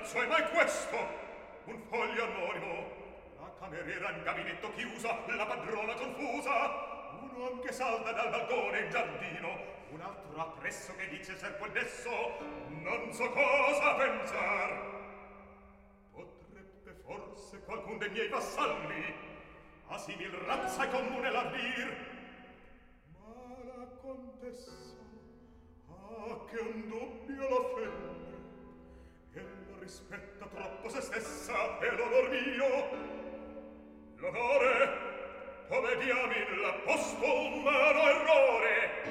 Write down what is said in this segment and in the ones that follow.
cioè mai questo? Un foglio anonimo, la cameriera in gabinetto chiusa, la padrona confusa, uno anche salta dal balcone in giardino, un altro appresso che dice servo adesso, non so cosa pensar. Potrebbe forse qualcun dei miei vassalli a simil razza e comune l'ardire. Ma la contessa ha che un dubbio la fende, ella rispetta troppo se stessa e l'onor mio. L'onore, come diamin l'ha posto umano errore.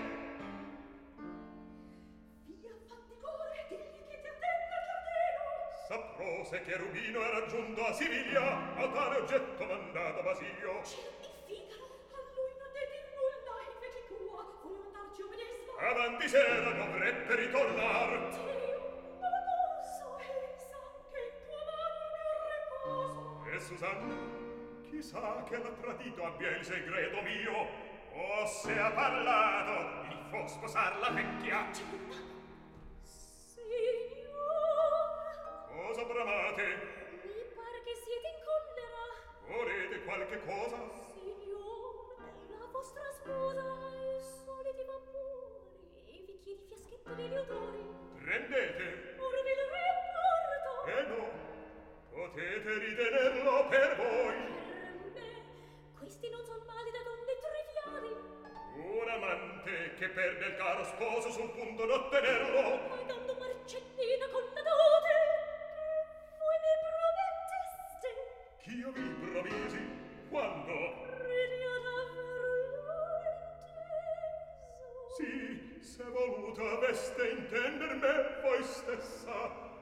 Via, fatticore, digli che ti attenda il giardino. Saprose che Rubino era giunto a Siviglia, a tale oggetto mandato Basilio. Il Figaro, a lui non devi nulla, invece tua, volevo andarci io medesima. Avanti sera dovrebbe ritornar. Dio, ma non so, sa che in tua mano il mio riposo. E Susanna, chissà che l'ha tradito abbia il segreto mio, o se ha parlato il fo sposar la vecchia. Signor, Cosa bramate? mi pare che siete in collera. Volete qualche cosa? Signor, la vostra sposa ha i soliti vapori e vi chiede fiaschetto degli odori. Prendete. Ora ve lo riporto. No, potete ritenerlo per voi. Per me, questi non son mali da donne triviali. Un amante che perde il caro sposo sul punto d'ottenerlo. Poi dando marcellina con la dote che voi mi prometteste. Ch'io vi promisi? Quando? Credi ad averlo inteso. Sì, se voluto aveste intender me voi stessa.